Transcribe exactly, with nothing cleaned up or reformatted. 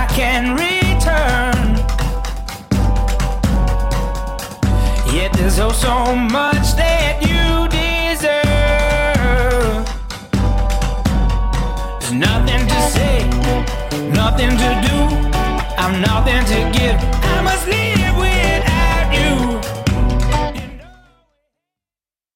can return. Yet there's oh so much that you deserve. There's nothing to say, nothing to do, I'm nothing to give. I must leave.